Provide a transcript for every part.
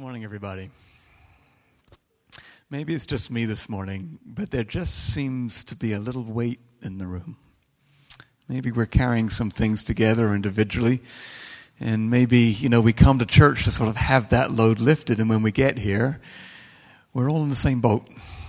morning, everybody. Maybe it's just me this morning, but there just seems to be a little weight in the room. Maybe we're carrying some things together individually, and maybe, we come to church to sort of have that load lifted, and when we get here, we're all in the same boat.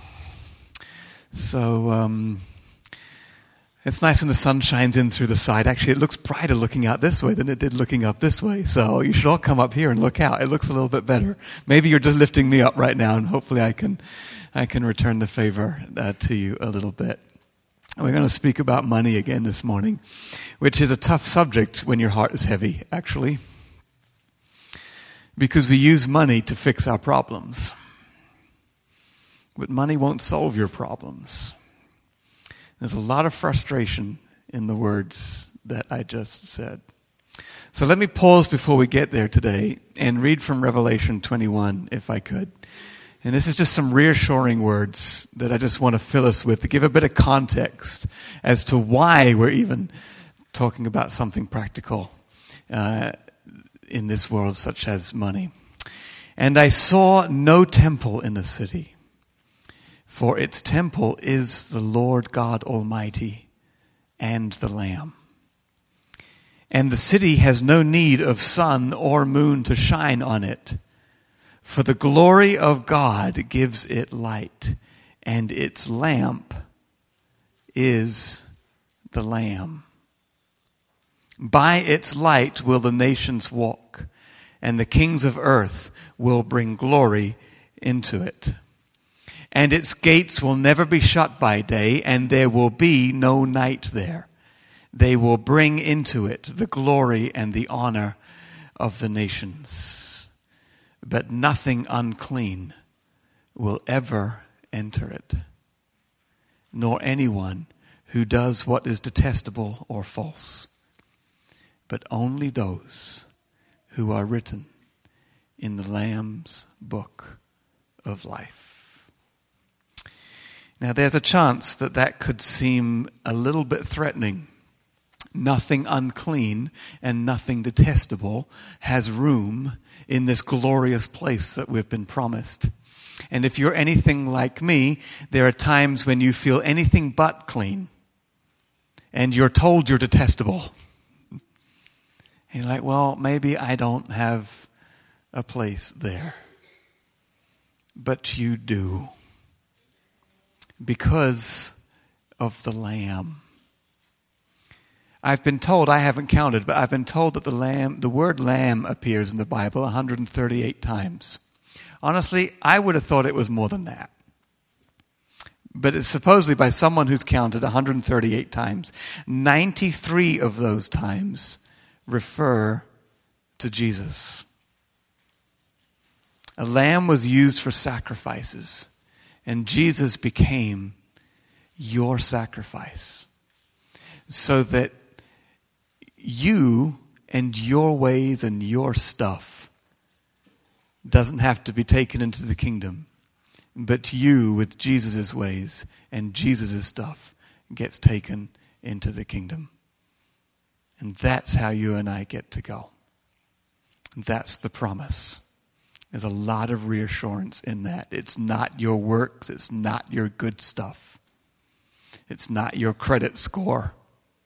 So, it's nice when the sun shines in through the side. Actually, it looks brighter looking out this way than it did looking up this way. So you should all come up here and look out. It looks a little bit better. Maybe you're just lifting me up right now, and hopefully I can return the favor to you a little bit. We're going to speak about money again this morning, which is a tough subject when your heart is heavy, actually, because we use money to fix our problems. But money won't solve your problems. There's a lot of frustration in the words that I just said. So let me pause before we get there today and read from Revelation 21, if I could. And this is just some reassuring words that I just want to fill us with to give a bit of context as to why we're even talking about something practical in this world, such as money. And I saw no temple in the city, for its temple is the Lord God Almighty and the Lamb. And the city has no need of sun or moon to shine on it, for the glory of God gives it light, and its lamp is the Lamb. By its light will the nations walk, and the kings of earth will bring glory into it. And its gates will never be shut by day, and there will be no night there. They will bring into it the glory and the honor of the nations. But nothing unclean will ever enter it, nor anyone who does what is detestable or false, but only those who are written in the Lamb's book of life. Now, there's a chance that could seem a little bit threatening. Nothing unclean and nothing detestable has room in this glorious place that we've been promised. And if you're anything like me, there are times when you feel anything but clean, and you're told you're detestable. And you're like, well, maybe I don't have a place there. But you do. Because of the Lamb. I've been told, I haven't counted, but I've been told that the word lamb appears in the Bible 138 times. Honestly, I would have thought it was more than that. But it's supposedly by someone who's counted 138 times. 93 of those times refer to Jesus. A lamb was used for sacrifices. And Jesus became your sacrifice so that you and your ways and your stuff doesn't have to be taken into the kingdom, but you with Jesus' ways and Jesus' stuff gets taken into the kingdom. And that's how you and I get to go. That's the promise. There's a lot of reassurance in that. It's not your works. It's not your good stuff. It's not your credit score.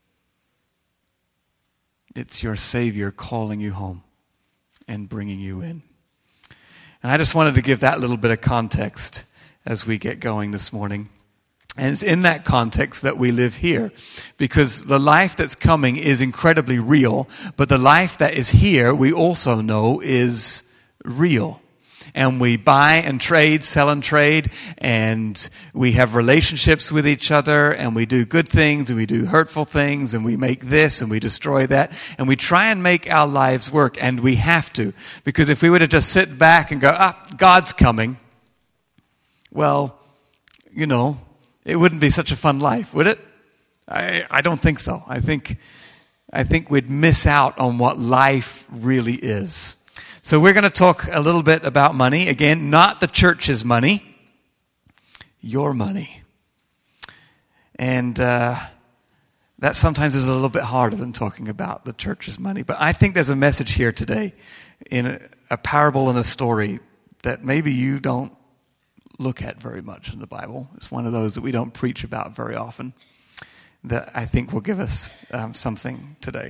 It's your Savior calling you home and bringing you in. And I just wanted to give that little bit of context as we get going this morning. And it's in that context that we live here, because the life that's coming is incredibly real, but the life that is here we also know is real. And we buy and trade, sell and trade, and we have relationships with each other, and we do good things, and we do hurtful things, and we make this, and we destroy that, and we try and make our lives work, and we have to. Because if we were to just sit back and go, God's coming, well, it wouldn't be such a fun life, would it? I don't think so. I think we'd miss out on what life really is. So we're going to talk a little bit about money. Again, not the church's money, your money. And that sometimes is a little bit harder than talking about the church's money. But I think there's a message here today in a parable and a story that maybe you don't look at very much in the Bible. It's one of those that we don't preach about very often, that I think will give us something today.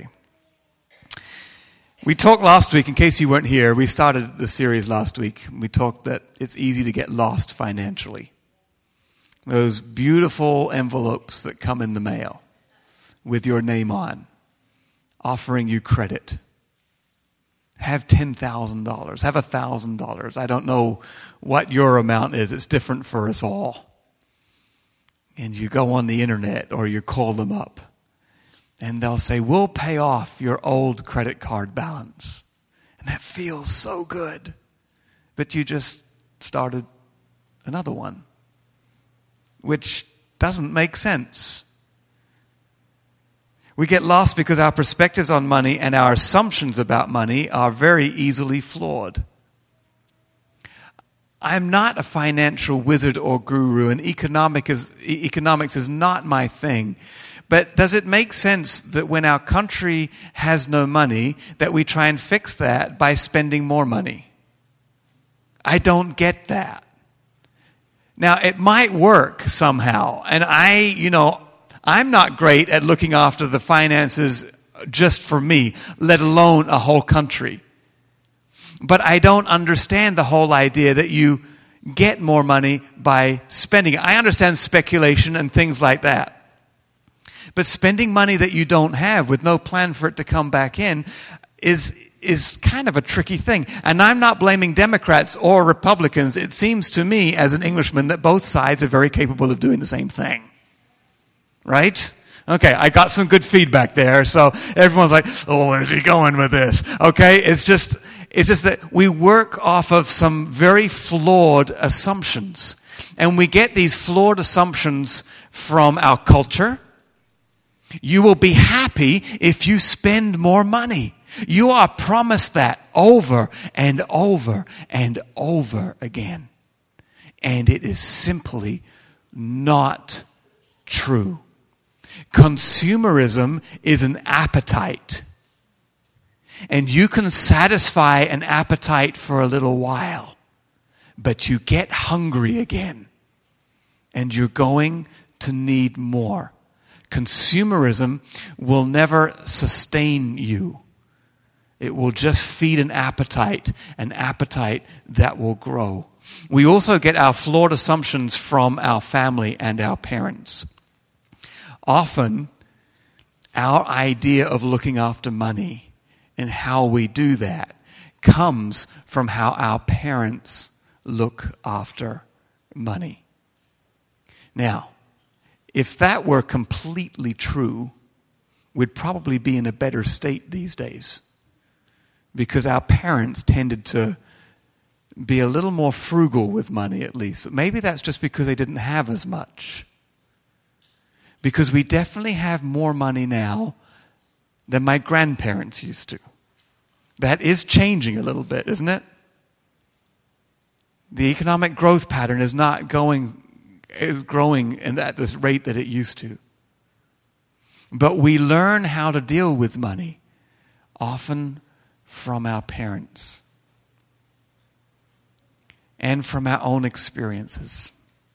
We talked last week, in case you weren't here, we started the series last week. We talked that it's easy to get lost financially. Those beautiful envelopes that come in the mail with your name on, offering you credit. Have $10,000, have $1,000. I don't know what your amount is. It's different for us all. And you go on the internet or you call them up. And they'll say, we'll pay off your old credit card balance. And that feels so good. But you just started another one, which doesn't make sense. We get lost because our perspectives on money and our assumptions about money are very easily flawed. I'm not a financial wizard or guru, and economics is not my thing. But does it make sense that when our country has no money, that we try and fix that by spending more money? I don't get that. Now, it might work somehow. And I'm not great at looking after the finances just for me, let alone a whole country. But I don't understand the whole idea that you get more money by spending it. I understand speculation and things like that. But spending money that you don't have with no plan for it to come back in is kind of a tricky thing. And I'm not blaming Democrats or Republicans. It seems to me, as an Englishman, that both sides are very capable of doing the same thing. Right? Okay, I got some good feedback there. So everyone's like, oh, where's he going with this? Okay, it's just that we work off of some very flawed assumptions. And we get these flawed assumptions from our culture. You will be happy if you spend more money. You are promised that over and over and over again. And it is simply not true. Consumerism is an appetite. And you can satisfy an appetite for a little while, but you get hungry again. And you're going to need more. Consumerism will never sustain you. It will just feed an appetite that will grow. We also get our flawed assumptions from our family and our parents. Often, our idea of looking after money and how we do that comes from how our parents look after money. Now, if that were completely true, we'd probably be in a better state these days. Because our parents tended to be a little more frugal with money, at least. But maybe that's just because they didn't have as much. Because we definitely have more money now than my grandparents used to. That is changing a little bit, isn't it? The economic growth pattern is growing at this rate that it used to. But we learn how to deal with money, often from our parents and from our own experiences.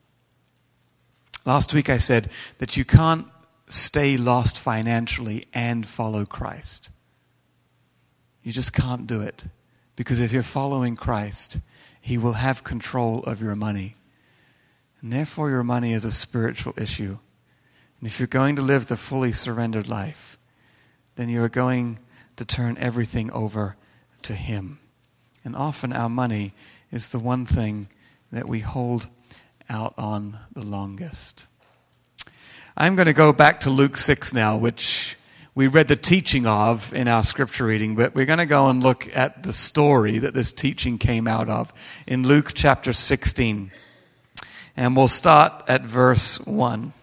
Last week I said that you can't stay lost financially and follow Christ. You just can't do it. Because if you're following Christ, He will have control of your money. And therefore your money is a spiritual issue. And if you're going to live the fully surrendered life, then you are going to turn everything over to Him. And often our money is the one thing that we hold out on the longest. I'm going to go back to Luke 6 now, which we read the teaching of in our scripture reading, but we're going to go and look at the story that this teaching came out of in Luke chapter 16. And we'll start at verse 1.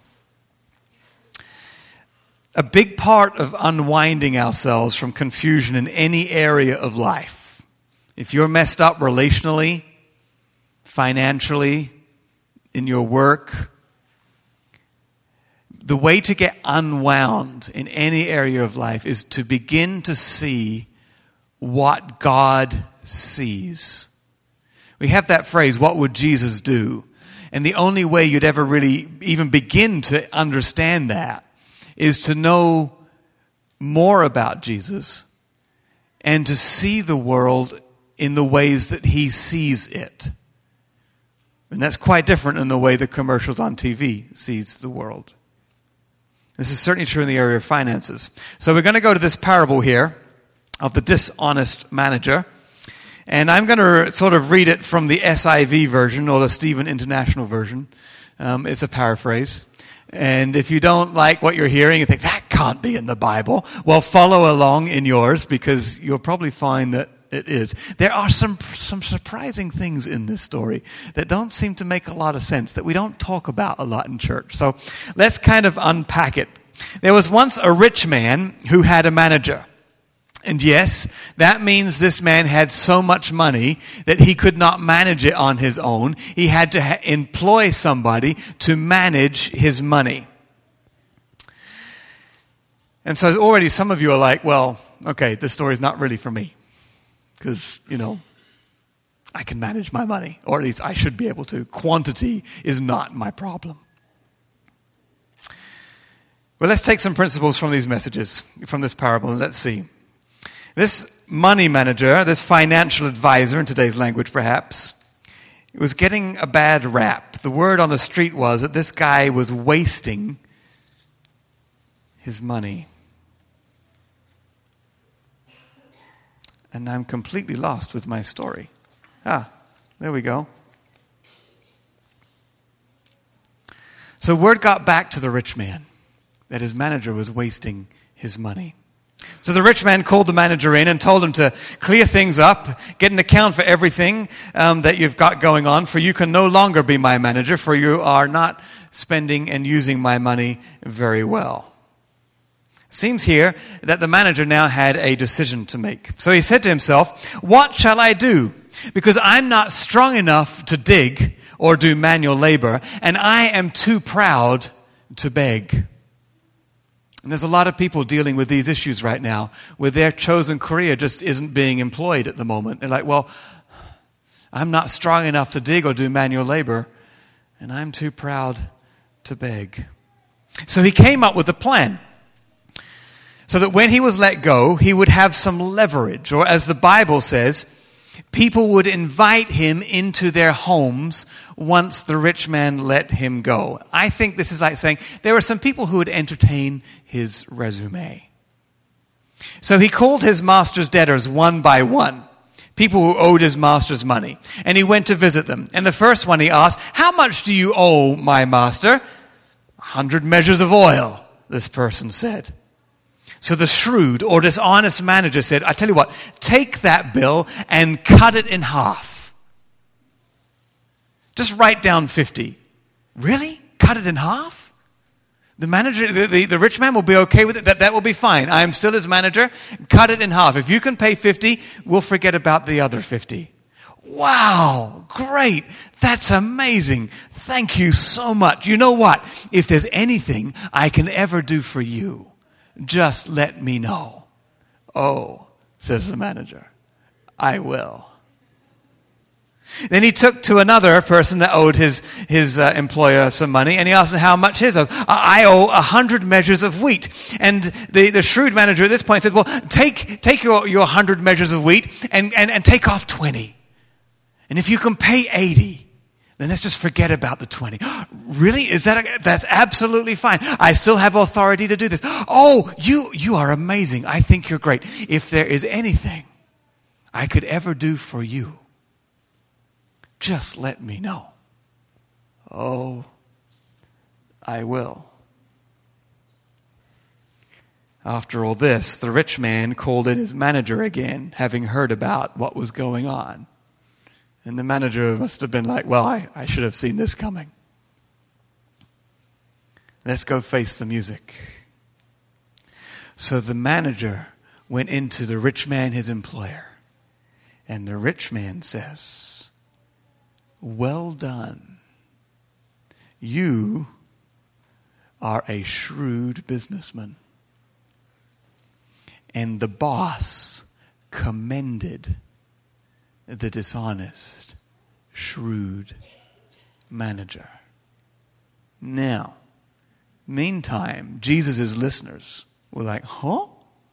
A big part of unwinding ourselves from confusion in any area of life, if you're messed up relationally, financially, in your work, the way to get unwound in any area of life is to begin to see what God sees. We have that phrase, what would Jesus do? And the only way you'd ever really even begin to understand that is to know more about Jesus and to see the world in the ways that he sees it. And that's quite different in the way the commercials on TV sees the world. This is certainly true in the area of finances. So we're going to go to this parable here of the dishonest manager. And I'm going to sort of read it from the SIV version or the Stephen International version. It's a paraphrase. And if you don't like what you're hearing, you think, that can't be in the Bible. Well, follow along in yours because you'll probably find that it is. There are some surprising things in this story that don't seem to make a lot of sense, that we don't talk about a lot in church. So let's kind of unpack it. There was once a rich man who had a manager. And yes, that means this man had so much money that he could not manage it on his own. He had to employ somebody to manage his money. And so already some of you are like, well, okay, this story is not really for me. Because, I can manage my money. Or at least I should be able to. Quantity is not my problem. Well, let's take some principles from these messages, from this parable, and let's see. This money manager, this financial advisor in today's language perhaps, was getting a bad rap. The word on the street was that this guy was wasting his money. And I'm completely lost with my story. There we go. So word got back to the rich man that his manager was wasting his money. So the rich man called the manager in and told him to clear things up, get an account for everything that you've got going on, for you can no longer be my manager, for you are not spending and using my money very well. Seems here that the manager now had a decision to make. So he said to himself, what shall I do? Because I'm not strong enough to dig or do manual labor, and I am too proud to beg. And there's a lot of people dealing with these issues right now where their chosen career just isn't being employed at the moment. They're like, well, I'm not strong enough to dig or do manual labor, and I'm too proud to beg. So he came up with a plan so that when he was let go, he would have some leverage, or as the Bible says, people would invite him into their homes once the rich man let him go. I think this is like saying there were some people who would entertain his resume. So he called his master's debtors one by one, people who owed his master's money, and he went to visit them. And the first one he asked, how much do you owe my master? 100 measures of oil, this person said. So the shrewd or dishonest manager said, I tell you what, take that bill and cut it in half. Just write down 50. Really? Cut it in half? The manager, the rich man will be okay with it. That will be fine. I am still his manager. Cut it in half. If you can pay 50, we'll forget about the other 50. Wow, great. That's amazing. Thank you so much. You know what? If there's anything I can ever do for you, just let me know. Oh, says the manager, I will. Then he took to another person that owed his employer some money, and he asked him how much his owed. I owe 100 measures of wheat. And the shrewd manager at this point said, well, take your 100 measures of wheat and take off 20. And if you can pay 80, then let's just forget about the 20. Really? That's absolutely fine. I still have authority to do this. Oh, you are amazing. I think you're great. If there is anything I could ever do for you, just let me know. Oh, I will. After all this, the rich man called in his manager again, having heard about what was going on. And the manager must have been like, well, I should have seen this coming. Let's go face the music. So the manager went into the rich man, his employer. And the rich man says, well done. You are a shrewd businessman. And the boss commended the dishonest shrewd manager. Now, meantime, Jesus' listeners were like, huh?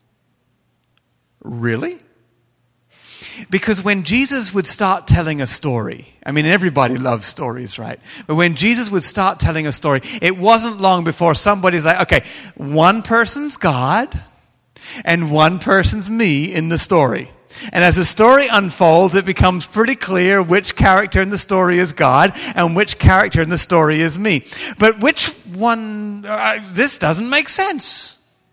Really? Because when Jesus would start telling a story, I mean, everybody loves stories, right? But when Jesus would start telling a story, it wasn't long before somebody's like, okay, one person's God and one person's me in the story. And as the story unfolds, it becomes pretty clear which character in the story is God and which character in the story is me. But which one, this doesn't make sense.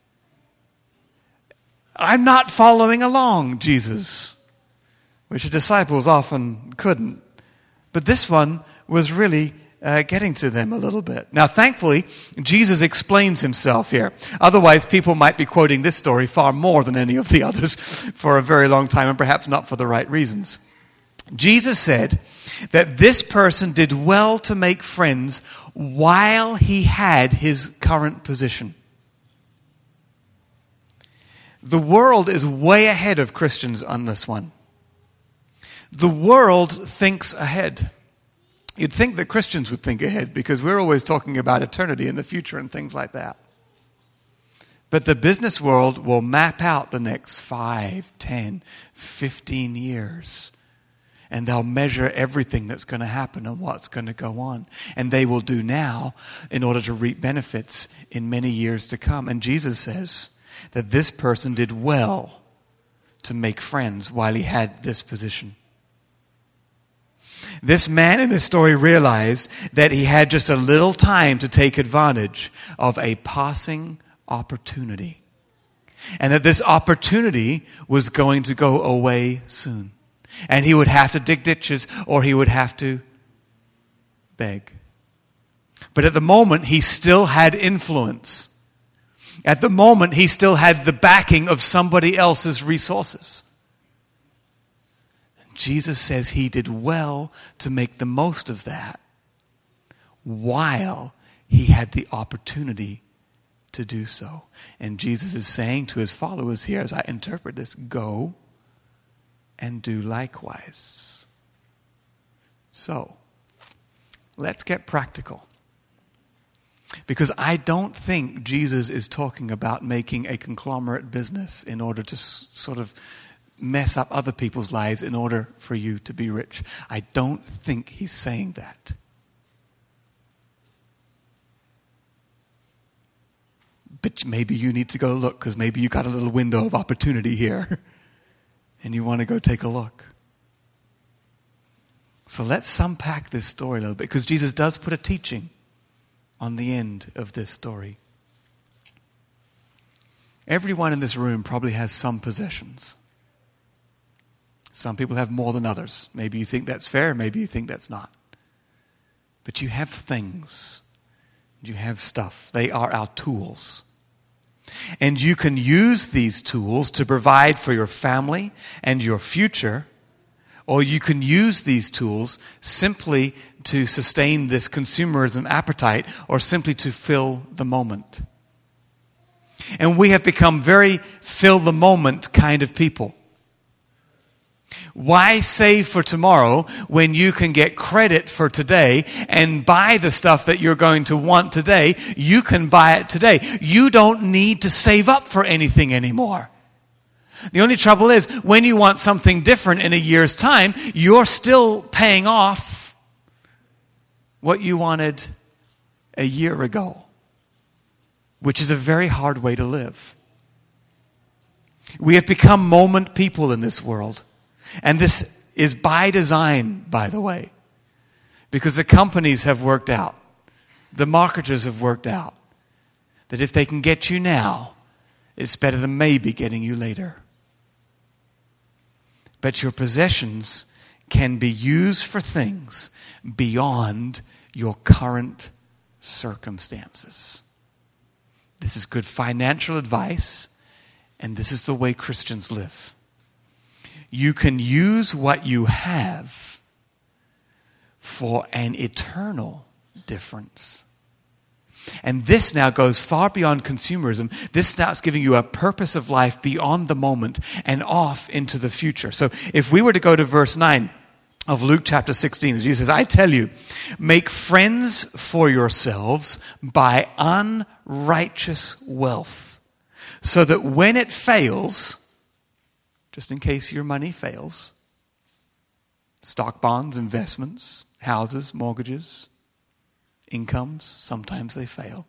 I'm not following along, Jesus. Which the disciples often couldn't. But this one was really getting to them a little bit. Now, thankfully, Jesus explains himself here. Otherwise, people might be quoting this story far more than any of the others for a very long time, and perhaps not for the right reasons. Jesus said that this person did well to make friends while he had his current position. The world is way ahead of Christians on this one. The world thinks ahead. You'd think that Christians would think ahead because we're always talking about eternity and the future and things like that. But the business world will map out the next 5, 10, 15 years. And they'll measure everything that's going to happen and what's going to go on. And they will do now in order to reap benefits in many years to come. And Jesus says that this person did well to make friends while he had this position. This man in this story realized that he had just a little time to take advantage of a passing opportunity. And that this opportunity was going to go away soon. And he would have to dig ditches or he would have to beg. But at the moment, he still had influence. At the moment, he still had the backing of somebody else's resources. Jesus says he did well to make the most of that while he had the opportunity to do so. And Jesus is saying to his followers here, as I interpret this, go and do likewise. So, let's get practical. Because I don't think Jesus is talking about making a conglomerate business in order to sort of mess up other people's lives in order for you to be rich. I don't think he's saying that. But maybe you need to go look because maybe you got a little window of opportunity here and you want to go take a look. So let's unpack this story a little bit because Jesus does put a teaching on the end of this story. Everyone in this room probably has some possessions. Some people have more than others. Maybe you think that's fair, maybe you think that's not. But you have things. You have stuff. They are our tools. And you can use these tools to provide for your family and your future, or you can use these tools simply to sustain this consumerism appetite or simply to fill the moment. And we have become very fill the moment kind of people. Why save for tomorrow when you can get credit for today and buy the stuff that you're going to want today? You can buy it today. You don't need to save up for anything anymore. The only trouble is when you want something different in a year's time, you're still paying off what you wanted a year ago, which is a very hard way to live. We have become moment people in this world. And this is by design, by the way, because the companies have worked out, the marketers have worked out, that if they can get you now, it's better than maybe getting you later. But your possessions can be used for things beyond your current circumstances. This is good financial advice, and this is the way Christians live. You can use what you have for an eternal difference. And this now goes far beyond consumerism. This starts giving you a purpose of life beyond the moment and off into the future. So if we were to go to verse 9, of Luke chapter 16. Jesus says, I tell you, make friends for yourselves by unrighteous wealth, so that when it fails, just in case your money fails, stock, bonds, investments, houses, mortgages, incomes, sometimes they fail.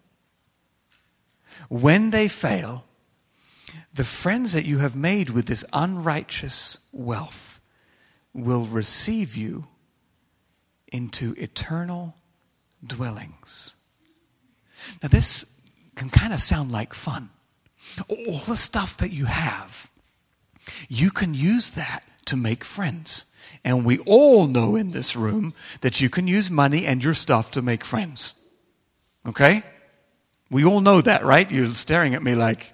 When they fail, the friends that you have made with this unrighteous wealth will receive you into eternal dwellings. Now this can kind of sound like fun. All the stuff that you have, you can use that to make friends. And we all know in this room that you can use money and your stuff to make friends. Okay? We all know that, right? You're staring at me like,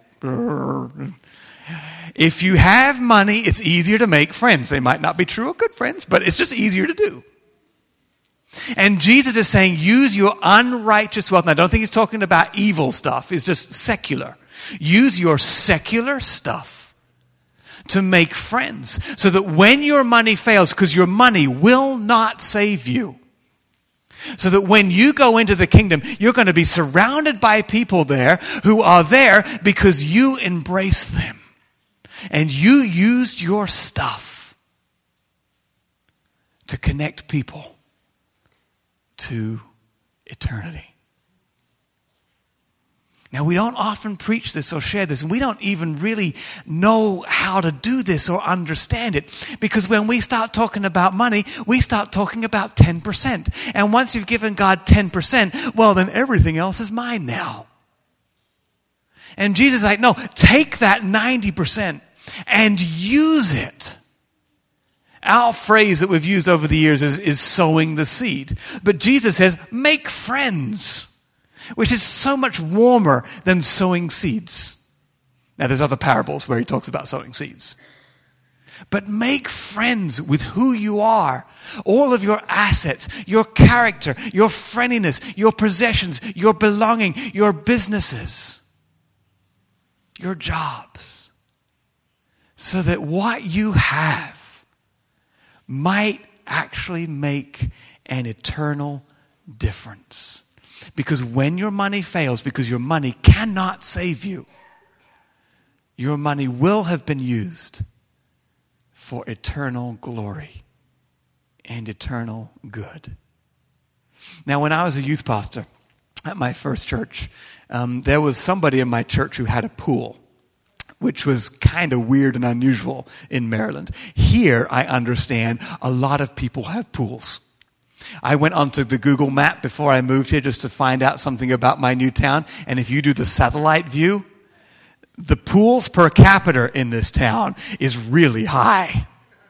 if you have money, it's easier to make friends. They might not be true or good friends, but it's just easier to do. And Jesus is saying, use your unrighteous wealth. And I don't think he's talking about evil stuff. It's just secular. Use your secular stuff to make friends, so that when your money fails, because your money will not save you, so that when you go into the kingdom, you're going to be surrounded by people there who are there because you embrace them. And you used your stuff to connect people to eternity. Now, we don't often preach this or share this, and we don't even really know how to do this or understand it. Because when we start talking about money, we start talking about 10%. And once you've given God 10%, well, then everything else is mine now. And Jesus is like, no, take that 90% and use it. Our phrase that we've used over the years is sowing the seed. But Jesus says, make friends, which is so much warmer than sowing seeds. Now, there's other parables where he talks about sowing seeds. But make friends with who you are. All of your assets, your character, your friendliness, your possessions, your belonging, your businesses, your jobs. So that what you have might actually make an eternal difference. Because when your money fails, because your money cannot save you, your money will have been used for eternal glory and eternal good. Now, when I was a youth pastor at my first church, there was somebody in my church who had a pool, which was kind of weird and unusual in Maryland. Here, I understand, a lot of people have pools. I went onto the Google map before I moved here just to find out something about my new town. And if you do the satellite view, the pools per capita in this town is really high.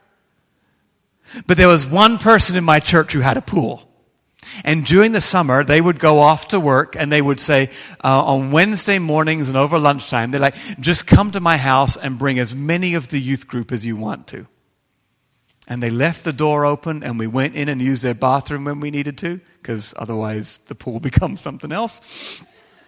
But there was one person in my church who had a pool. And during the summer, they would go off to work and they would say, on Wednesday mornings and over lunchtime, they're like, just come to my house and bring as many of the youth group as you want to. And they left the door open and we went in and used their bathroom when we needed to, because otherwise the pool becomes something else.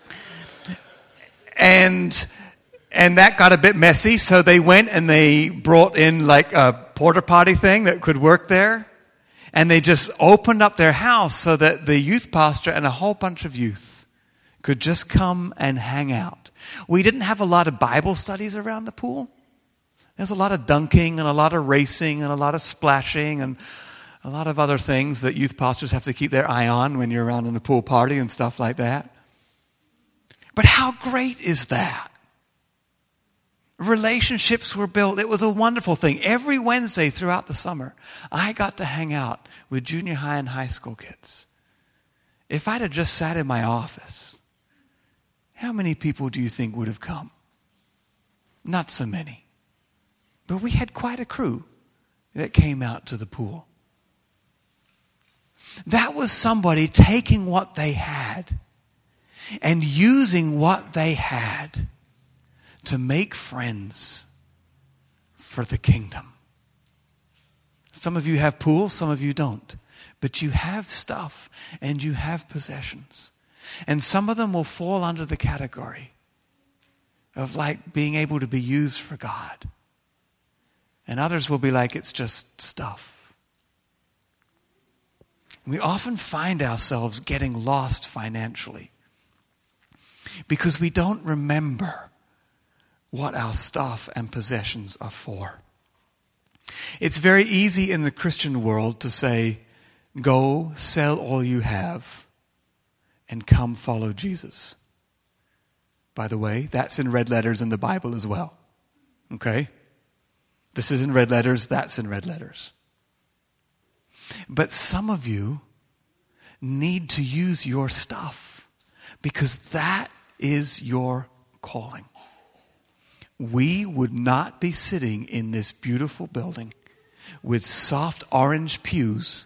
And that got a bit messy, so they went and they brought in like a porta potty thing that could work there. And they just opened up their house so that the youth pastor and a whole bunch of youth could just come and hang out. We didn't have a lot of Bible studies around the pool. There's a lot of dunking and a lot of racing and a lot of splashing and a lot of other things that youth pastors have to keep their eye on when you're around in a pool party and stuff like that. But how great is that? Relationships were built. It was a wonderful thing. Every Wednesday throughout the summer, I got to hang out with junior high and high school kids. If I'd have just sat in my office, how many people do you think would have come? Not so many. But we had quite a crew that came out to the pool. That was somebody taking what they had and using what they had to make friends for the kingdom. Some of you have pools, some of you don't. But you have stuff and you have possessions. And some of them will fall under the category of like being able to be used for God. And others will be like, it's just stuff. We often find ourselves getting lost financially because we don't remember what our stuff and possessions are for. It's very easy in the Christian world to say, go sell all you have and come follow Jesus. By the way, that's in red letters in the Bible as well. Okay? This is in red letters, that's in red letters. But some of you need to use your stuff because that is your calling. We would not be sitting in this beautiful building with soft orange pews,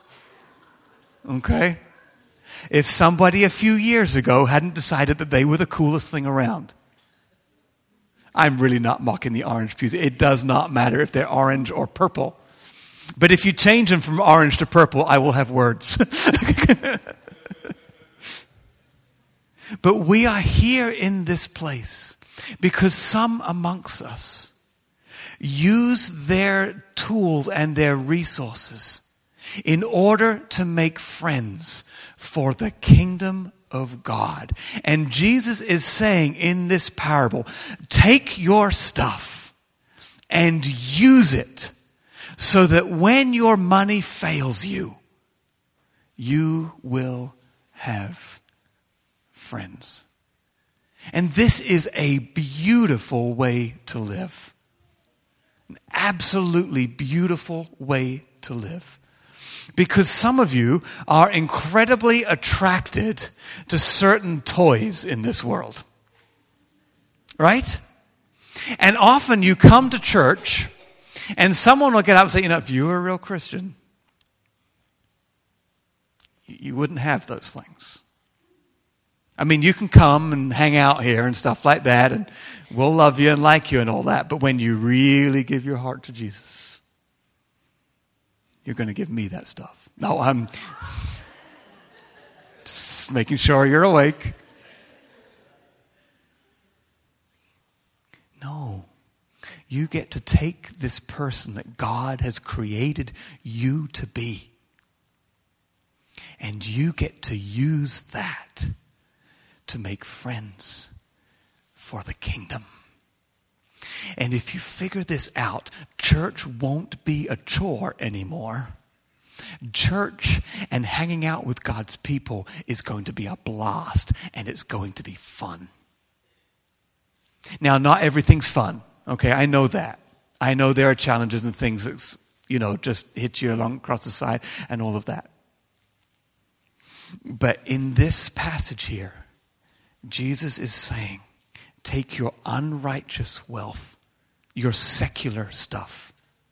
okay, if somebody a few years ago hadn't decided that they were the coolest thing around. I'm really not mocking the orange pews. It does not matter if they're orange or purple. But if you change them from orange to purple, I will have words. But we are here in this place because some amongst us use their tools and their resources in order to make friends for the kingdom of God. And Jesus is saying in this parable, take your stuff and use it so that when your money fails you, you will have friends. And this is a beautiful way to live. An absolutely beautiful way to live. Because some of you are incredibly attracted to certain toys in this world. Right? And often you come to church and someone will get up and say, if you were a real Christian, you wouldn't have those things. I mean, you can come and hang out here and stuff like that, and we'll love you and like you and all that. But when you really give your heart to Jesus, you're going to give me that stuff. No, I'm just making sure you're awake. No. You get to take this person that God has created you to be, and you get to use that to make friends for the kingdom. And if you figure this out, church won't be a chore anymore. Church and hanging out with God's people is going to be a blast, and it's going to be fun. Now, not everything's fun. Okay, I know that. I know there are challenges and things that, just hit you along across the side and all of that. But in this passage here, Jesus is saying, take your unrighteous wealth, your secular stuff,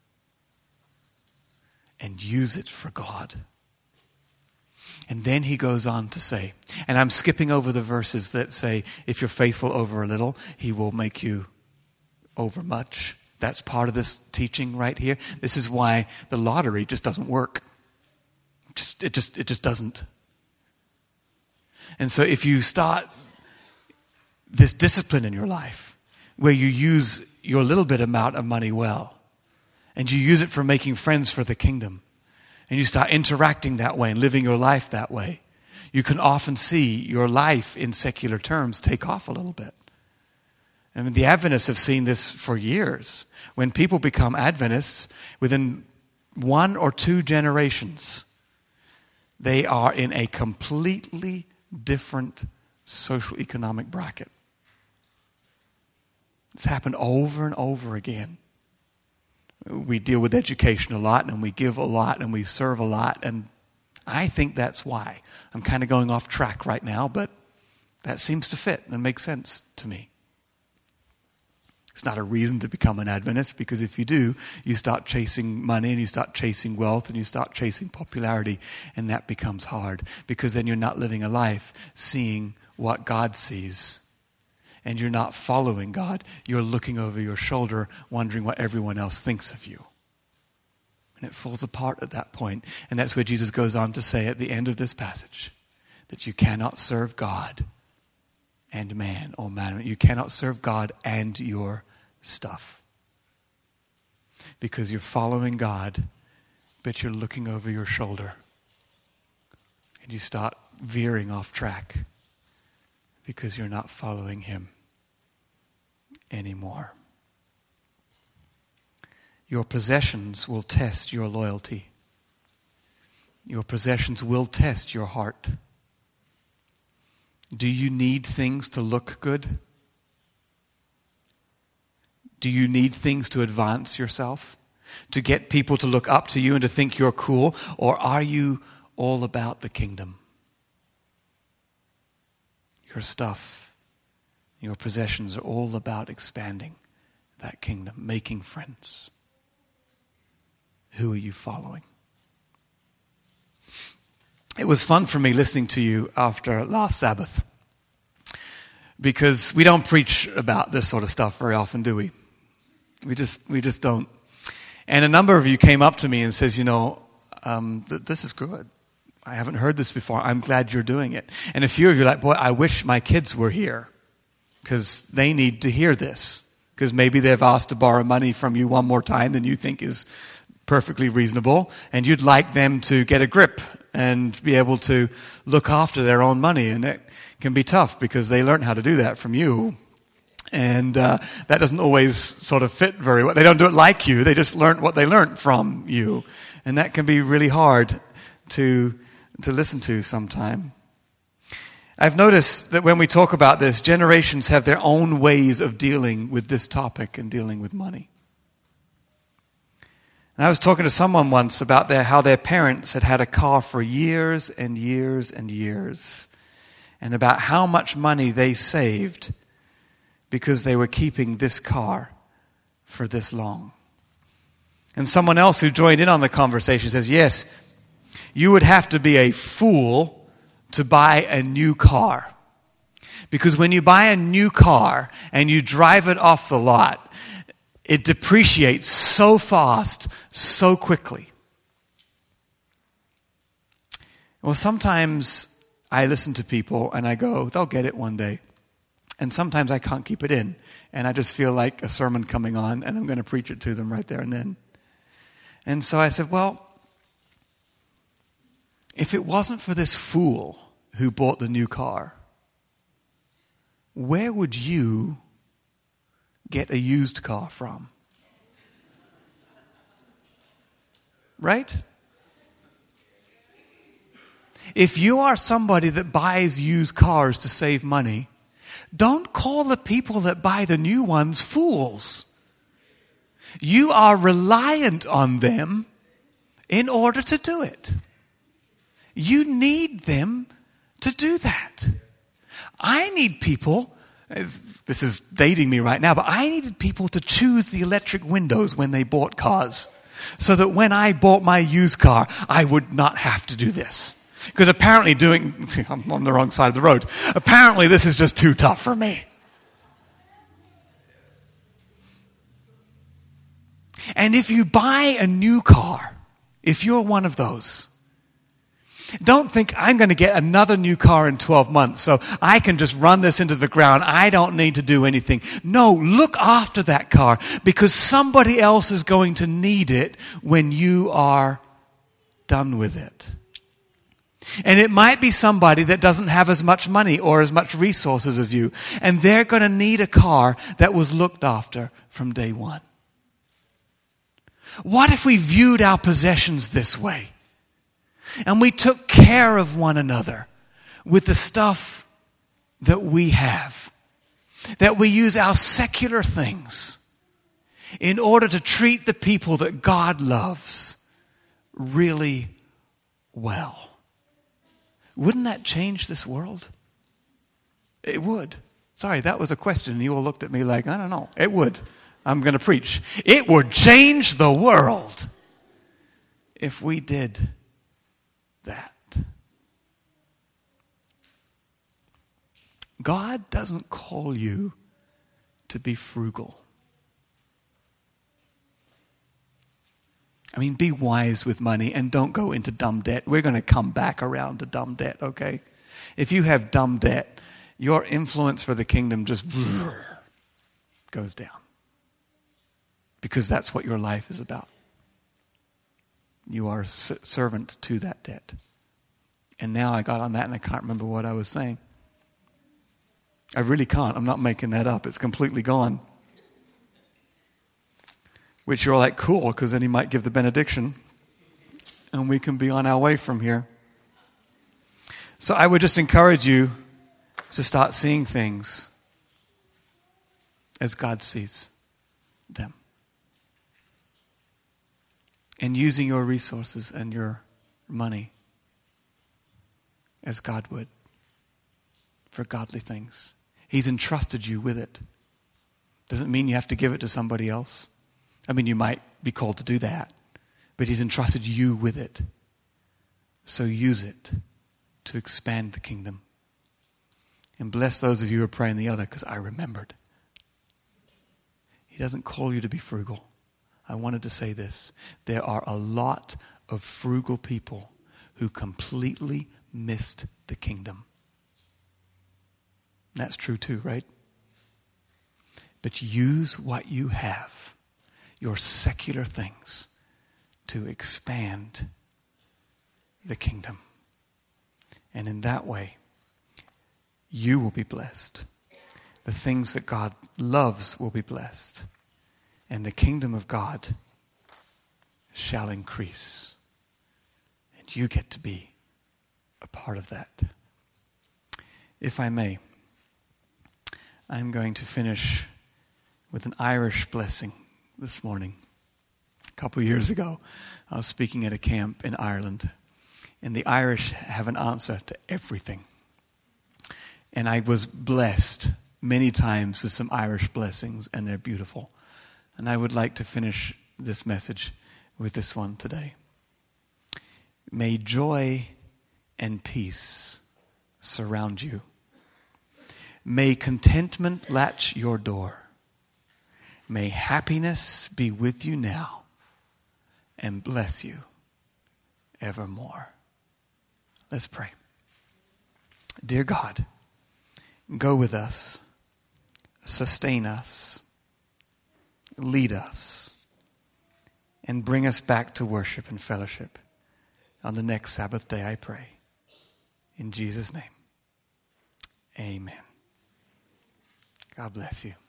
and use it for God. And then he goes on to say, and I'm skipping over the verses that say, if you're faithful over a little, he will make you over much. That's part of this teaching right here. This is why the lottery just doesn't work. It just doesn't. And so if you start this discipline in your life where you use your little bit amount of money well, and you use it for making friends for the kingdom, and you start interacting that way and living your life that way, you can often see your life in secular terms take off a little bit. I mean, the Adventists have seen this for years. When people become Adventists, within 1 or 2 generations, they are in a completely different social economic bracket. It's happened over and over again. We deal with education a lot, and we give a lot, and we serve a lot, and I think that's why. I'm kind of going off track right now, but that seems to fit and make sense to me. It's not a reason to become an Adventist, because if you do, you start chasing money and you start chasing wealth and you start chasing popularity, and that becomes hard because then you're not living a life seeing what God sees. And you're not following God. You're looking over your shoulder, wondering what everyone else thinks of you. And it falls apart at that point. And that's where Jesus goes on to say at the end of this passage that you cannot serve God and man or man. You cannot serve God and your stuff. Because you're following God, but you're looking over your shoulder and you start veering off track because you're not following him anymore. Your possessions will test your loyalty. Your possessions will test your heart. Do you need things to look good? Do you need things to advance yourself? To get people to look up to you and to think you're cool? Or are you all about the kingdom? Your stuff, your possessions are all about expanding that kingdom, making friends. Who are you following? It was fun for me listening to you after last Sabbath, because we don't preach about this sort of stuff very often, do we? We just don't. And a number of you came up to me and says, this is good. I haven't heard this before. I'm glad you're doing it. And a few of you are like, boy, I wish my kids were here, because they need to hear this. Because maybe they've asked to borrow money from you one more time than you think is perfectly reasonable, and you'd like them to get a grip and be able to look after their own money. And it can be tough because they learn how to do that from you. And that doesn't always sort of fit very well. They don't do it like you. They just learn what they learned from you. And that can be really hard to listen to sometime. I've noticed that when we talk about this, generations have their own ways of dealing with this topic and dealing with money. And I was talking to someone once about how their parents had a car for years and years and years, and about how much money they saved because they were keeping this car for this long. And someone else who joined in on the conversation says, yes, you would have to be a fool to buy a new car. Because when you buy a new car and you drive it off the lot, it depreciates so fast, so quickly. Well, sometimes I listen to people and I go, they'll get it one day. And sometimes I can't keep it in. And I just feel like a sermon coming on and I'm going to preach it to them right there and then. And so I said, well, if it wasn't for this fool who bought the new car, where would you get a used car from? Right? If you are somebody that buys used cars to save money, don't call the people that buy the new ones fools. You are reliant on them in order to do it. You need them to do that. I need people, this is dating me right now, but I needed people to choose the electric windows when they bought cars, so that when I bought my used car, I would not have to do this. Because apparently I'm on the wrong side of the road. Apparently this is just too tough for me. And if you buy a new car, if you're one of those, don't think I'm going to get another new car in 12 months, so I can just run this into the ground. I don't need to do anything. No, look after that car, because somebody else is going to need it when you are done with it. And it might be somebody that doesn't have as much money or as much resources as you, and they're going to need a car that was looked after from day one. What if we viewed our possessions this way? And we took care of one another with the stuff that we have. That we use our secular things in order to treat the people that God loves really well. Wouldn't that change this world? It would. Sorry, that was a question. You all looked at me like, I don't know. It would. I'm going to preach. It would change the world if we did that. God doesn't call you to be frugal. I mean, be wise with money and don't go into dumb debt. We're going to come back around to dumb debt, okay? If you have dumb debt, your influence for the kingdom just goes down. Because that's what your life is about. You are a servant to that debt. And now I got on that and I can't remember what I was saying. I really can't. I'm not making that up. It's completely gone. Which you're all like, cool, because then he might give the benediction and we can be on our way from here. So I would just encourage you to start seeing things as God sees them. And using your resources and your money as God would for godly things. He's entrusted you with it. Doesn't mean you have to give it to somebody else. I mean, you might be called to do that, but He's entrusted you with it. So use it to expand the kingdom. And bless those of you who are praying the other, because I remembered. He doesn't call you to be frugal. I wanted to say this. There are a lot of frugal people who completely missed the kingdom. That's true too, right? But use what you have, your secular things, to expand the kingdom. And in that way, you will be blessed. The things that God loves will be blessed. And the kingdom of God shall increase. And you get to be a part of that. If I may, I'm going to finish with an Irish blessing this morning. A couple of years ago, I was speaking at a camp in Ireland, and the Irish have an answer to everything. And I was blessed many times with some Irish blessings, and they're beautiful. And I would like to finish this message with this one today. May joy and peace surround you. May contentment latch your door. May happiness be with you now and bless you evermore. Let's pray. Dear God, go with us, sustain us, lead us, and bring us back to worship and fellowship on the next Sabbath day, I pray. In Jesus' name, amen. God bless you.